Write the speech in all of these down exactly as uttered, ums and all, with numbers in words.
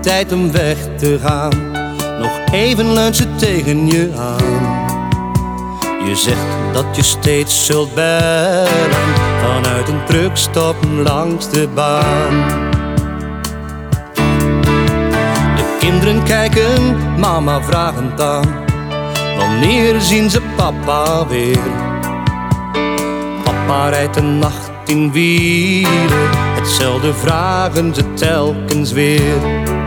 tijd om weg te gaan. Nog even leunt ze tegen je aan. Je zegt dat je steeds zult bellen vanuit een truckstop langs de baan. De kinderen kijken mama vragend aan. Wanneer zien ze papa weer? Papa rijdt de nacht in wielen. Hetzelfde vragen ze telkens weer.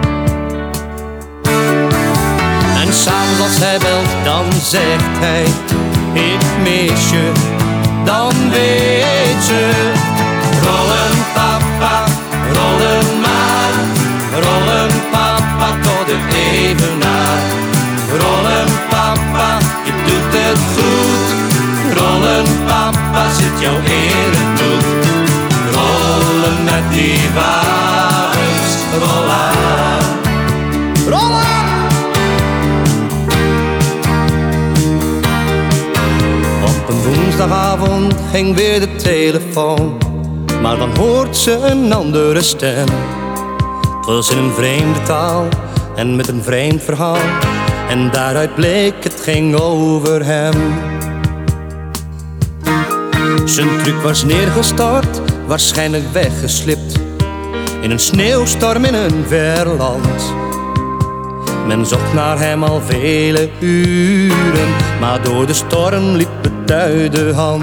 En s'avonds als hij belt, dan zegt hij: ik mis je, dan weet ze. Rollen papa, rollen maar. Rollen papa tot de evenaar. Rollen papa, je doet het goed. Rollen papa, zit jou in het bloed. Rollen met die wagens, rollen. Rollen! Op een woensdagavond ging weer de telefoon, maar dan hoort ze een andere stem. Het was in een vreemde taal en met een vreemd verhaal, en daaruit bleek het ging over hem. Zijn truck was neergestort, waarschijnlijk weggeslipt in een sneeuwstorm in een ver land. Men zocht naar hem al vele uren, maar door de storm liep het uit de hand.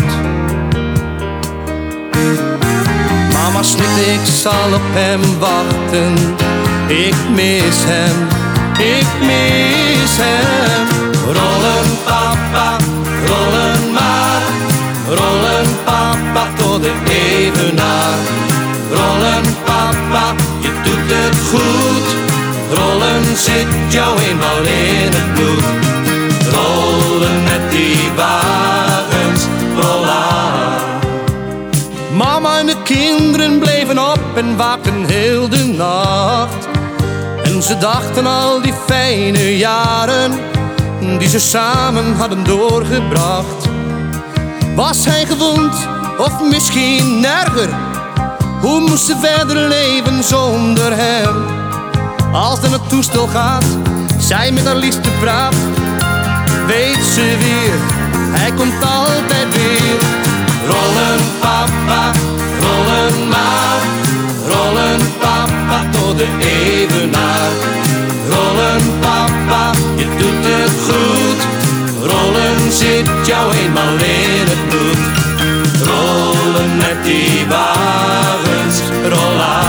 Mama snikte, ik zal op hem wachten. Ik mis hem, ik mis hem. Rollen papa, rollen maar. Rollen papa tot de evenaar. Rollen papa, je doet het goed. Rollen zit jou eenmaal in het bloed. Rollen met die wagens, rollen. Mama en de kinderen bleven op en waakten heel de nacht. En ze dachten al die fijne jaren die ze samen hadden doorgebracht. Was hij gewond of misschien erger? Hoe moest ze verder leven zonder hem? Als dan het toestel gaat, zij met haar liefste praat, weet ze weer, hij komt altijd weer. Rollen papa, rollen maar. Rollen papa tot de evenaar. Rollen papa, je doet het goed. Rollen zit jou eenmaal in het bloed. Rollen met die wagens, rollen.